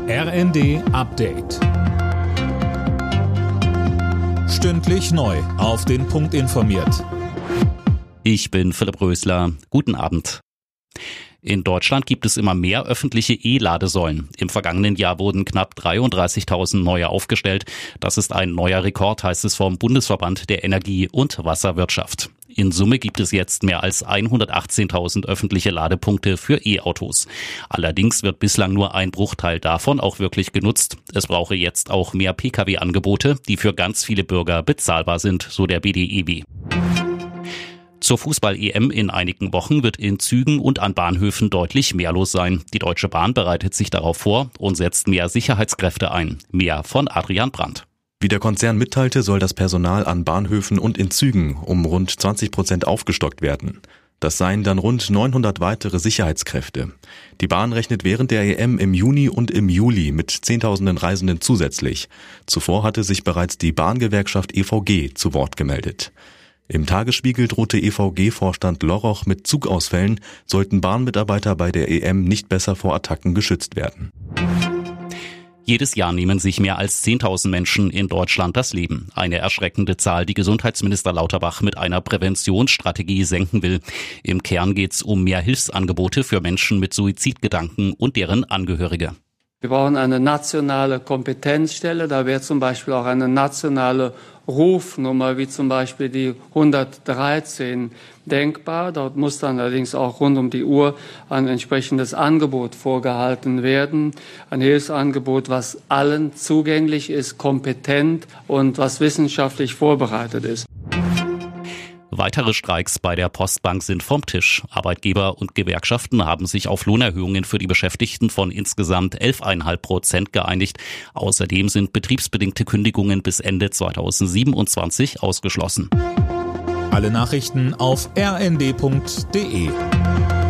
RND Update. Stündlich neu auf den Punkt informiert. Ich bin Philipp Rösler. Guten Abend. In Deutschland gibt es immer mehr öffentliche E-Ladesäulen. Im vergangenen Jahr wurden knapp 33.000 neue aufgestellt. Das ist ein neuer Rekord, heißt es vom Bundesverband der Energie- und Wasserwirtschaft. In Summe gibt es jetzt mehr als 118.000 öffentliche Ladepunkte für E-Autos. Allerdings wird bislang nur ein Bruchteil davon auch wirklich genutzt. Es brauche jetzt auch mehr Pkw-Angebote, die für ganz viele Bürger bezahlbar sind, so der BDEW. Zur Fußball-EM in einigen Wochen wird in Zügen und an Bahnhöfen deutlich mehr los sein. Die Deutsche Bahn bereitet sich darauf vor und setzt mehr Sicherheitskräfte ein. Mehr von Adrian Brandt. Wie der Konzern mitteilte, soll das Personal an Bahnhöfen und in Zügen um rund 20% aufgestockt werden. Das seien dann rund 900 weitere Sicherheitskräfte. Die Bahn rechnet während der EM im Juni und im Juli mit Zehntausenden Reisenden zusätzlich. Zuvor hatte sich bereits die Bahngewerkschaft EVG zu Wort gemeldet. Im Tagesspiegel drohte EVG-Vorstand Loroch mit Zugausfällen, sollten Bahnmitarbeiter bei der EM nicht besser vor Attacken geschützt werden. Jedes Jahr nehmen sich mehr als 10.000 Menschen in Deutschland das Leben. Eine erschreckende Zahl, die Gesundheitsminister Lauterbach mit einer Präventionsstrategie senken will. Im Kern geht es um mehr Hilfsangebote für Menschen mit Suizidgedanken und deren Angehörige. Wir brauchen eine nationale Kompetenzstelle. Da wäre zum Beispiel auch eine nationale Rufnummer, wie zum Beispiel die 113 denkbar. Dort muss dann allerdings auch rund um die Uhr ein entsprechendes Angebot vorgehalten werden. Ein Hilfsangebot, was allen zugänglich ist, kompetent und was wissenschaftlich vorbereitet ist. Weitere Streiks bei der Postbank sind vom Tisch. Arbeitgeber und Gewerkschaften haben sich auf Lohnerhöhungen für die Beschäftigten von insgesamt 11,5% geeinigt. Außerdem sind betriebsbedingte Kündigungen bis Ende 2027 ausgeschlossen. Alle Nachrichten auf rnd.de.